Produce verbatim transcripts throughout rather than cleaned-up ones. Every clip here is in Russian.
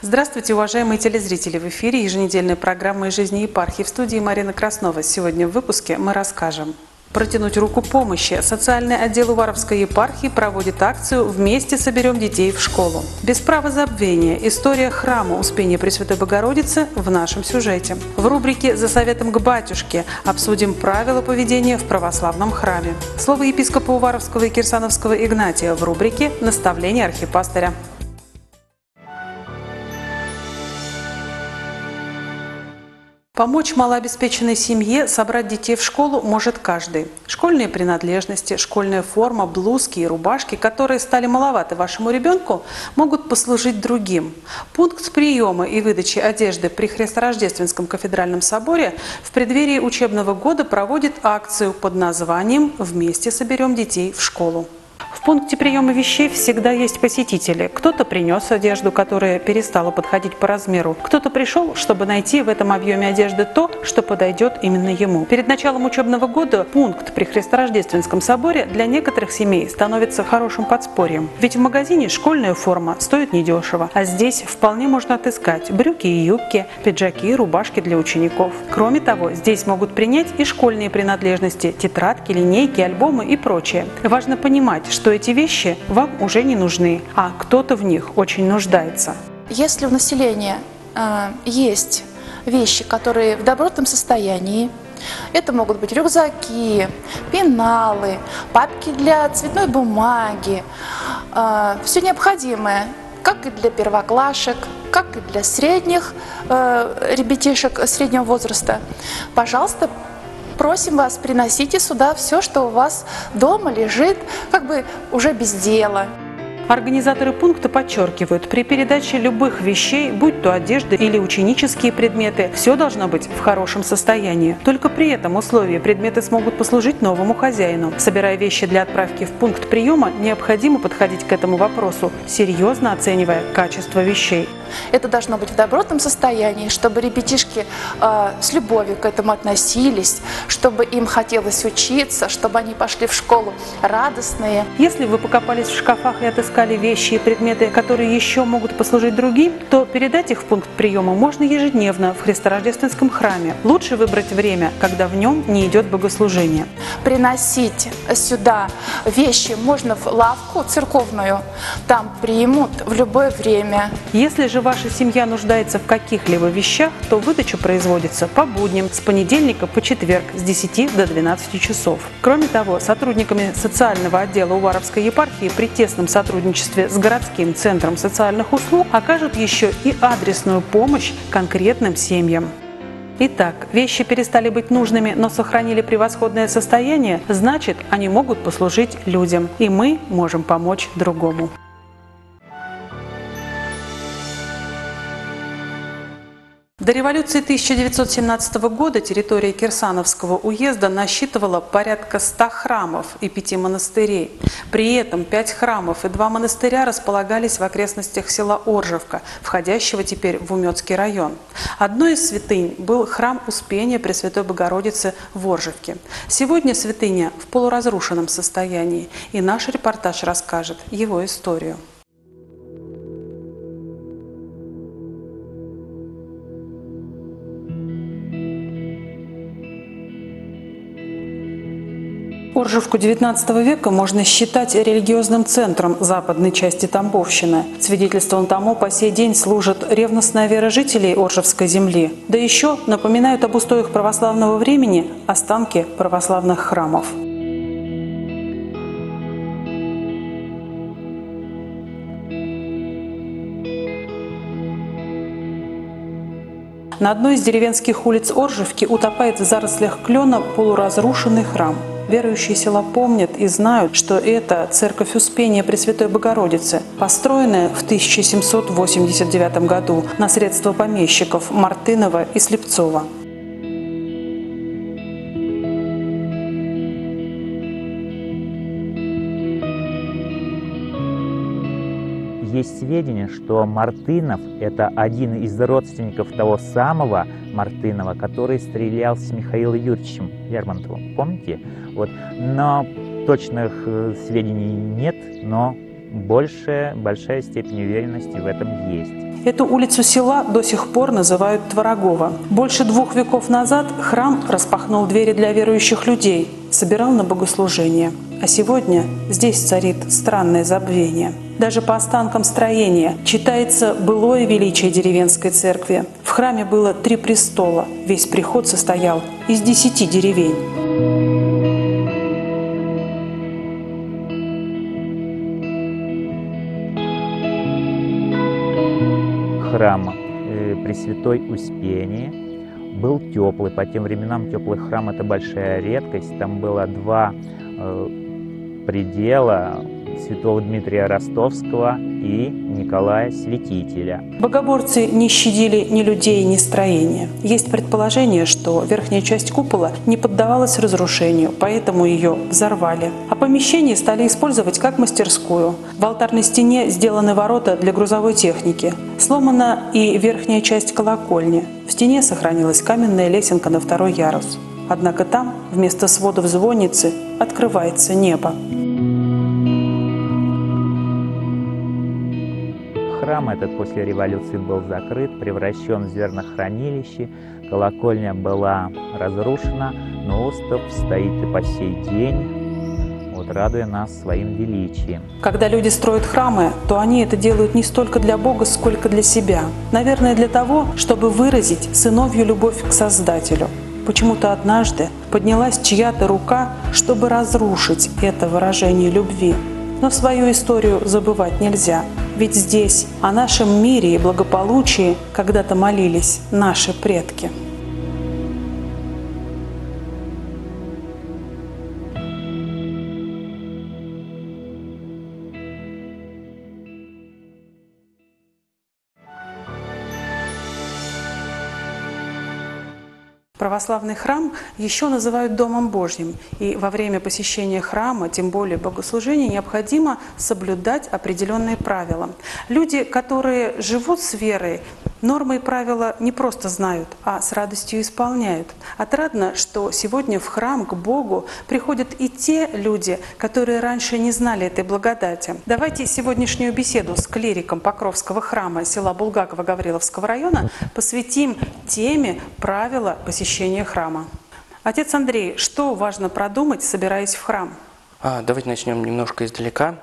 Здравствуйте, уважаемые телезрители! В эфире еженедельная программа из жизни епархии. В студии Марина Краснова. Сегодня в выпуске мы расскажем. Протянуть руку помощи. Социальный отдел Уваровской епархии проводит акцию «Вместе соберем детей в школу». Без права забвения. История храма Успения Пресвятой Богородицы в нашем сюжете. В рубрике «За советом к батюшке» обсудим правила поведения в православном храме. Слово епископа Уваровского и Кирсановского Игнатия в рубрике «Наставление архипастыря». Помочь малообеспеченной семье собрать детей в школу может каждый. Школьные принадлежности, школьная форма, блузки и рубашки, которые стали маловаты вашему ребенку, могут послужить другим. Пункт приема и выдачи одежды при Христорождественском кафедральном соборе в преддверии учебного года проводит акцию под названием «Вместе соберем детей в школу». В пункте приема вещей всегда есть посетители. Кто-то принес одежду, которая перестала подходить по размеру. Кто-то пришел, чтобы найти в этом объеме одежды то, что подойдет именно ему. Перед началом учебного года пункт при Христорождественском соборе для некоторых семей становится хорошим подспорьем. Ведь в магазине школьная форма стоит недешево, а здесь вполне можно отыскать брюки и юбки, пиджаки и рубашки для учеников. Кроме того, здесь могут принять и школьные принадлежности, тетрадки, линейки, альбомы и прочее. Важно понимать, что эти вещи вам уже не нужны, а кто-то в них очень нуждается. Если у населения э, есть вещи, которые в добротном состоянии, это могут быть рюкзаки, пеналы, папки для цветной бумаги, э, все необходимое, как и для первоклашек, как и для средних э, ребятишек среднего возраста. Пожалуйста, просим вас, приносите сюда все, что у вас дома лежит, как бы уже без дела. Организаторы пункта подчеркивают, при передаче любых вещей, будь то одежда или ученические предметы, все должно быть в хорошем состоянии. Только при этом условии предметы смогут послужить новому хозяину. Собирая вещи для отправки в пункт приема, необходимо подходить к этому вопросу, серьезно оценивая качество вещей. Это должно быть в добротном состоянии, чтобы ребятишки э, с любовью к этому относились, чтобы им хотелось учиться, чтобы они пошли в школу радостные. Если вы покопались в шкафах и отыскали вещи и предметы, которые еще могут послужить другим, то передать их в пункт приема можно ежедневно в Христорождественском храме. Лучше выбрать время, когда в нем не идет богослужение. Приносить сюда вещи можно в лавку церковную, там примут в любое время. Если же ваша семья нуждается в каких-либо вещах, то выдача производится по будням с понедельника по четверг с десяти до двенадцати часов. Кроме того, сотрудниками социального отдела Уваровской епархии при тесном сотрудничестве с городским центром социальных услуг окажут еще и адресную помощь конкретным семьям. Итак, вещи перестали быть нужными, но сохранили превосходное состояние, значит, они могут послужить людям, и мы можем помочь другому. До революции тысяча девятьсот семнадцатого года территория Кирсановского уезда насчитывала порядка ста храмов и пяти монастырей. При этом пять храмов и два монастыря располагались в окрестностях села Оржевка, входящего теперь в Умёцкий район. Одной из святынь был храм Успения Пресвятой Богородицы в Оржевке. Сегодня святыня в полуразрушенном состоянии, и наш репортаж расскажет его историю. Оржевку девятнадцатого века можно считать религиозным центром западной части Тамбовщины. Свидетельством тому по сей день служит ревностная вера жителей Оржевской земли. Да еще напоминают об устоях православного времени останки православных храмов. На одной из деревенских улиц Оржевки утопает в зарослях клена полуразрушенный храм. Верующие села помнят и знают, что это церковь Успения Пресвятой Богородицы, построенная в тысяча семьсот восемьдесят девятом году на средства помещиков Мартынова и Слепцова. Есть сведения, что Мартынов – это один из родственников того самого Мартынова, который стрелял с Михаилом Юрьевичем Лермонтовым. Помните? Вот. Но точных сведений нет, но больше, большая степень уверенности в этом есть. Эту улицу села до сих пор называют Творогова. Больше двух веков назад храм распахнул двери для верующих людей, собирал на богослужение. А сегодня здесь царит странное забвение. Даже по останкам строения читается былое величие деревенской церкви. В храме было три престола, весь приход состоял из десяти деревень. Храм э, Пресвятой Успении был теплый. По тем временам теплый храм – это большая редкость. Там было два э, предела святого Дмитрия Ростовского и Николая Святителя. Богоборцы не щадили ни людей, ни строения. Есть предположение, что верхняя часть купола не поддавалась разрушению, поэтому ее взорвали. А помещение стали использовать как мастерскую. В алтарной стене сделаны ворота для грузовой техники. Сломана и верхняя часть колокольни. В стене сохранилась каменная лесенка на второй ярус. Однако там вместо сводов звонницы открывается небо. Храм этот после революции был закрыт, превращен в зернохранилище, колокольня была разрушена, но остров стоит и по сей день, вот, радуя нас своим величием. Когда люди строят храмы, то они это делают не столько для Бога, сколько для себя. Наверное, для того, чтобы выразить сыновью любовь к Создателю. Почему-то однажды поднялась чья-то рука, чтобы разрушить это выражение любви. Но свою историю забывать нельзя. Ведь здесь о нашем мире и благополучии когда-то молились наши предки. Православный храм еще называют Домом Божьим, и во время посещения храма, тем более богослужения, необходимо соблюдать определенные правила. Люди, которые живут с верой, нормы и правила не просто знают, а с радостью исполняют. Отрадно, что сегодня в храм к Богу приходят и те люди, которые раньше не знали этой благодати. Давайте сегодняшнюю беседу с клириком Покровского храма села Булгакова Гавриловского района посвятим теме правила посещения храма. Отец Андрей, что важно продумать, собираясь в храм? А, давайте начнем немножко издалека.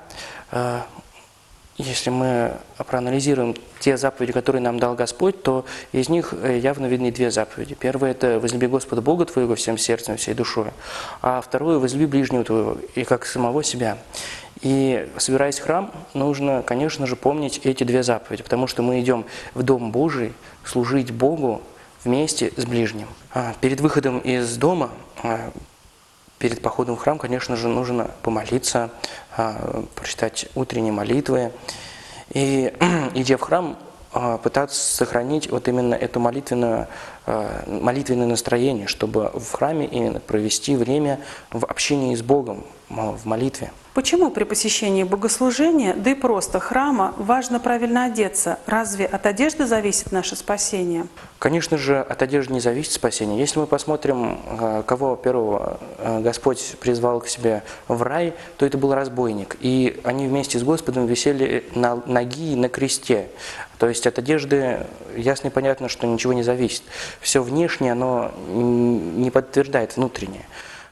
Если мы проанализируем те заповеди, которые нам дал Господь, то из них явно видны две заповеди. Первая – это «возлюби Господа Бога твоего всем сердцем, всей душой», а второе – «возлюби ближнего твоего и как самого себя». И собираясь в храм, нужно, конечно же, помнить эти две заповеди, потому что мы идем в Дом Божий служить Богу вместе с ближним. Перед выходом из дома, перед походом в храм, конечно же, нужно помолиться, прочитать утренние молитвы. И, идя в храм, пытаться сохранить вот именно это молитвенное, молитвенное настроение, чтобы в храме именно провести время в общении с Богом, в молитве. Почему при посещении богослужения, да и просто храма, важно правильно одеться? Разве от одежды зависит наше спасение? Конечно же, от одежды не зависит спасение. Если мы посмотрим, кого первого Господь призвал к себе в рай, то это был разбойник. И они вместе с Господом висели на ноги на кресте. То есть от одежды ясно и понятно, что ничего не зависит. Все внешнее, оно не подтверждает внутреннее.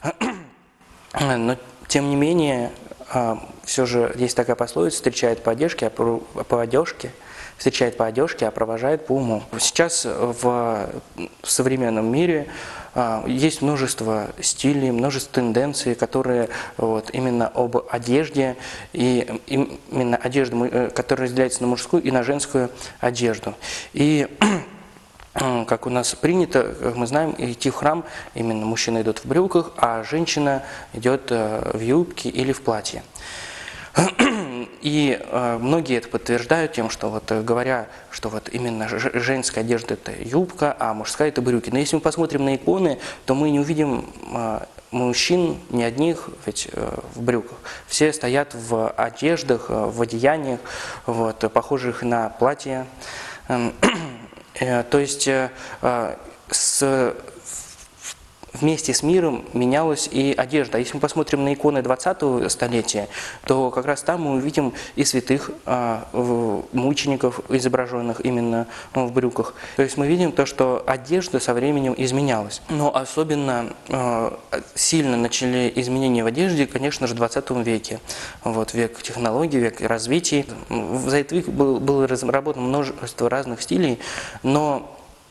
Но тем не менее, все же есть такая пословица: встречает по одежке, а по одежке, встречает по одежке, а провожает по уму. Сейчас в современном мире есть множество стилей, множество тенденций, которые вот, именно об одежде, и именно одежда, которая разделяется на мужскую и на женскую одежду. И как у нас принято, как мы знаем, идти в храм, именно мужчина идет в брюках, а женщина идет в юбке или в платье. И многие это подтверждают тем, что вот говоря, что вот именно женская одежда – это юбка, а мужская – это брюки. Но если мы посмотрим на иконы, то мы не увидим мужчин, ни одних ведь в брюках. Все стоят в одеждах, в одеяниях, вот, похожих на платья. То есть с, вместе с миром менялась и одежда. Если мы посмотрим на иконы двадцатого столетия, то как раз там мы увидим и святых, мучеников, изображенных именно в брюках. То есть мы видим то, что одежда со временем изменялась. Но особенно сильно начали изменения в одежде, конечно же, в двадцатом веке. Вот, век технологий, век развития. За этот век было, было разработано множество разных стилей, но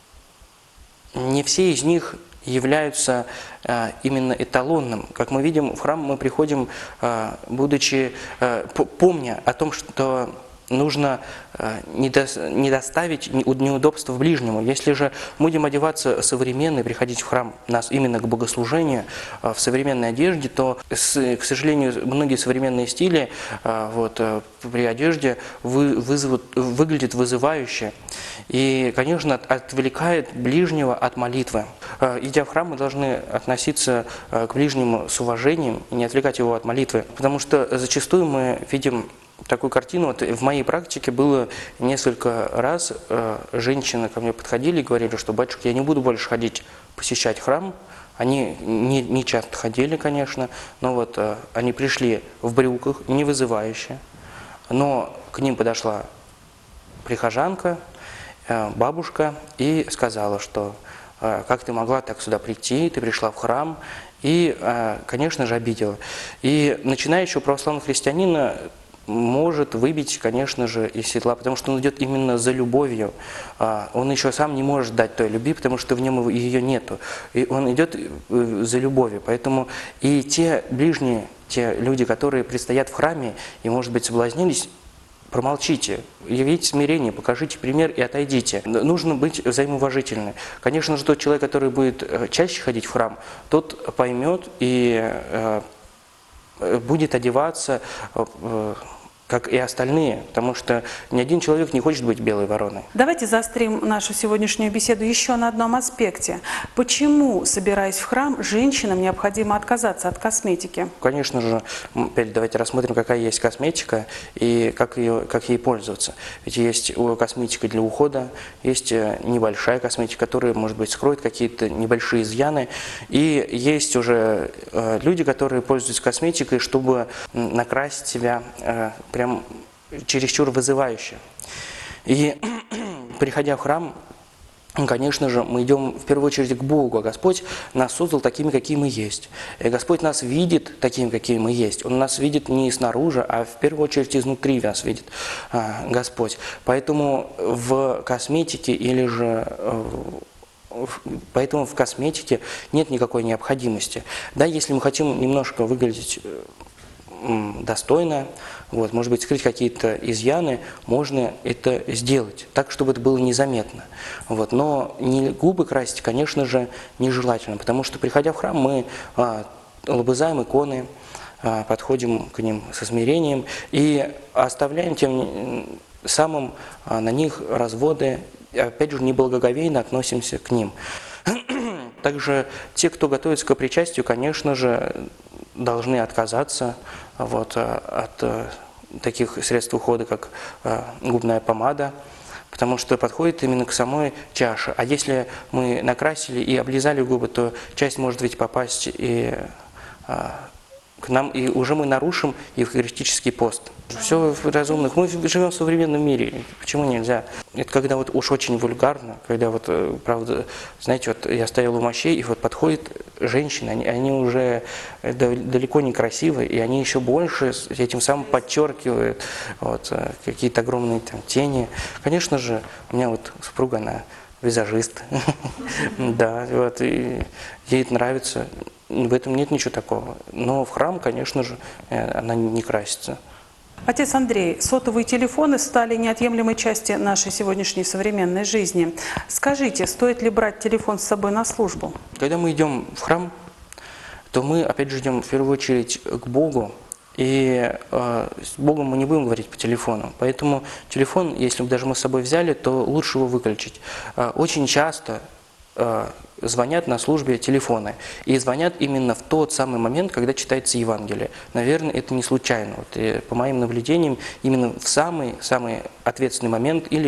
не все из них являются а, именно эталонным. Как мы видим, в храм мы приходим, а, будучи, а, помня о том, что нужно а, не, до, не доставить неудобства в ближнему. Если же будем одеваться современно и приходить в храм нас именно к богослужению а, в современной одежде, то, с, к сожалению, многие современные стили а, вот, а, при одежде вы, вызовут, выглядят вызывающе. И, конечно, отвлекает ближнего от молитвы. Идя в храм, мы должны относиться к ближнему с уважением и не отвлекать его от молитвы. Потому что зачастую мы видим такую картину. Вот в моей практике было несколько раз, женщины ко мне подходили и говорили, что «Батюшка, я не буду больше ходить посещать храм». Они не, не часто ходили, конечно, но вот они пришли в брюках, не вызывающе. Но к ним подошла прихожанка, бабушка, и сказала, что как ты могла так сюда прийти, ты пришла в храм, и, конечно же, обидела. И начинающего православного христианина может выбить, конечно же, из седла, потому что он идет именно за любовью. Он еще сам не может дать той любви, потому что в нем ее нету. И он идет за любовью. Поэтому и те ближние, те люди, которые предстоят в храме и, может быть, соблазнились, промолчите, явите смирение, покажите пример и отойдите. Нужно быть взаимоуважительным. Конечно же, тот человек, который будет чаще ходить в храм, тот поймет и э, будет одеваться, э, как и остальные, потому что ни один человек не хочет быть белой вороной. Давайте заострим нашу сегодняшнюю беседу еще на одном аспекте. Почему, собираясь в храм, женщинам необходимо отказаться от косметики? Конечно же, опять давайте рассмотрим, какая есть косметика и как, ее, как ей пользоваться. Ведь есть косметика для ухода, есть небольшая косметика, которая, может быть, скроет какие-то небольшие изъяны. И есть уже люди, которые пользуются косметикой, чтобы накрасить себя прям чересчур вызывающе. И приходя в храм, конечно же, мы идем в первую очередь к Богу, а Господь нас создал такими, какие мы есть. И Господь нас видит такими, какие мы есть. Он нас видит не снаружи, а в первую очередь изнутри нас видит а, Господь. Поэтому в косметике или же... Поэтому в косметике нет никакой необходимости. Да, если мы хотим немножко выглядеть достойно, вот, может быть, скрыть какие-то изъяны, можно это сделать, так, чтобы это было незаметно. Вот. Но не губы красить, конечно же, нежелательно, потому что, приходя в храм, мы а, лобызаем иконы, а, подходим к ним со смирением и оставляем тем самым а, на них разводы, опять же, неблагоговейно относимся к ним. Также те, кто готовится к причастию, конечно же, должны отказаться вот, от таких средств ухода, как губная помада, потому что подходит именно к самой чаше. А если мы накрасили и облизали губы, то часть может ведь попасть и к нам, и уже мы нарушим евхаристический пост. Все в разумных. Мы живем в современном мире. Почему нельзя? Это когда вот уж очень вульгарно, когда вот, правда, знаете, вот я стоял у мощей, и вот подходит женщины, они, они уже далеко не красивые, и они еще больше этим самым подчеркивают вот, какие-то огромные там тени. Конечно же, у меня вот супруга, она визажист. Да, вот, и ей это нравится. В этом нет ничего такого. Но в храм, конечно же, она не красится. Отец Андрей, сотовые телефоны стали неотъемлемой частью нашей сегодняшней современной жизни. Скажите, стоит ли брать телефон с собой на службу? Когда мы идем в храм, то мы, опять же, идем в первую очередь к Богу. И э, с Богом мы не будем говорить по телефону. Поэтому телефон, если бы даже мы с собой взяли, то лучше его выключить. Э, очень часто э, звонят на службе телефоны. И звонят именно в тот самый момент, когда читается Евангелие. Наверное, это не случайно. Вот, и, по моим наблюдениям, именно в самый-самый ответственный момент или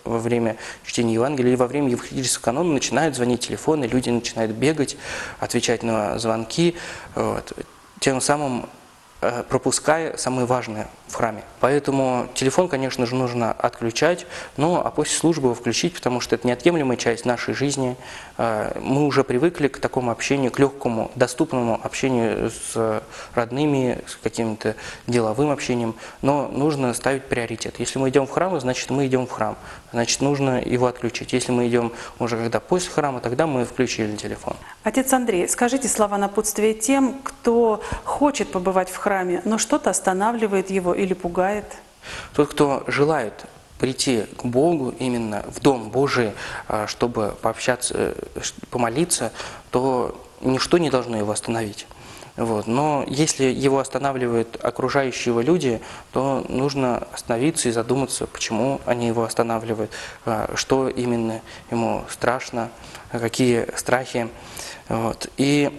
во время чтения Евангелия или во время евхаристического канона начинают звонить телефоны, люди начинают бегать, отвечать на звонки, вот, тем самым пропуская самое важное в храме. Поэтому телефон, конечно же, нужно отключать, но а после службы его включить, потому что это неотъемлемая часть нашей жизни. Мы уже привыкли к такому общению, к легкому, доступному общению с родными, с каким-то деловым общением, но нужно ставить приоритет. Если мы идем в храм, значит мы идем в храм, значит нужно его отключить. Если мы идем уже когда после храма, тогда мы включили телефон. Отец Андрей, скажите слова напутствия тем, кто хочет побывать в храме, но что-то останавливает его или пугает. Тот, кто желает прийти к Богу, именно в Дом Божий, чтобы пообщаться, помолиться, то ничто не должно его остановить. Вот. Но если его останавливают окружающие его люди, то нужно остановиться и задуматься, почему они его останавливают, что именно ему страшно, какие страхи. Вот. И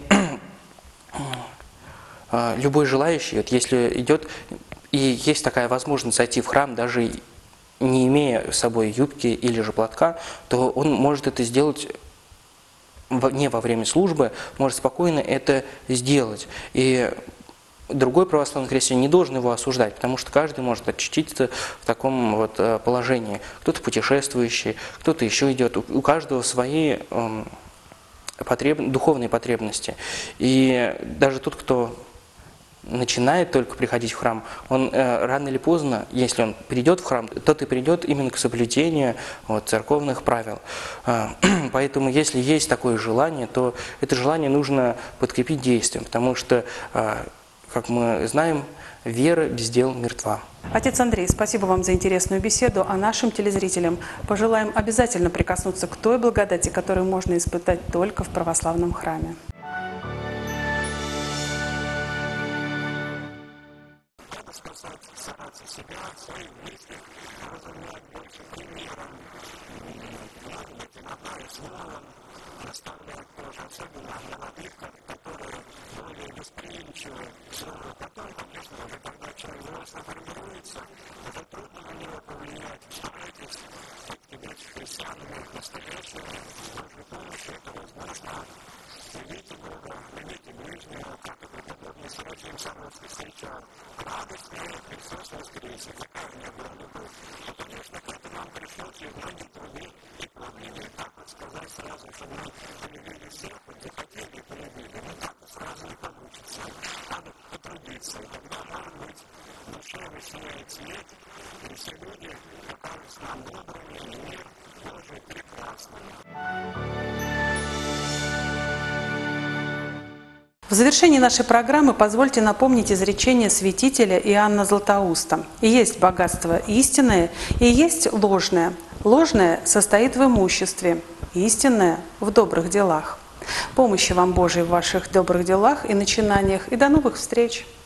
любой желающий, вот если идет, и есть такая возможность зайти в храм, даже не имея с собой юбки или же платка, то он может это сделать не во время службы, может спокойно это сделать. И другой православный христианин не должен его осуждать, потому что каждый может очутиться в таком вот положении. Кто-то путешествующий, кто-то еще идет, у каждого свои потреб... духовные потребности. И даже тот, кто начинает только приходить в храм, он э, рано или поздно, если он придет в храм, тот и придет именно к соблюдению вот, церковных правил. Э, поэтому, если есть такое желание, то это желание нужно подкрепить действием, потому что, э, как мы знаем, вера без дел мертва. Отец Андрей, спасибо вам за интересную беседу, а нашим телезрителям пожелаем обязательно прикоснуться к той благодати, которую можно испытать только в православном храме. Стараться себя, своих близких, разумеет больше примером, может быть, иногда и словом, оставлять тоже, особенно молодых, которые более восприимчивы к слову. Потом, конечно же, когда человек взрослый формируется, уже трудно на него повлиять. Старайтесь все-таки быть христианами настоящими, с Божьей помощью, это возможно. Любите Бога, любите ближнего, как это подобно сиротим Саровский встречал. Радость мира, Христос воскресе, такая у меня была любовь. И, конечно, к этому нам пришел через многие труды и подвиги. Так вот сказать сразу, что мы полюбили всех, хоть и хотели и полюбили, но так вот сразу не получится. Надо потрудиться, и тогда, может быть, в душе высеет свет, и все люди покажутся нам добрыми, и мир Божий прекрасный. В завершении нашей программы позвольте напомнить изречение святителя Иоанна Златоуста. «И есть богатство истинное, и есть ложное. Ложное состоит в имуществе, истинное – в добрых делах». Помощи вам Божией в ваших добрых делах и начинаниях, и до новых встреч!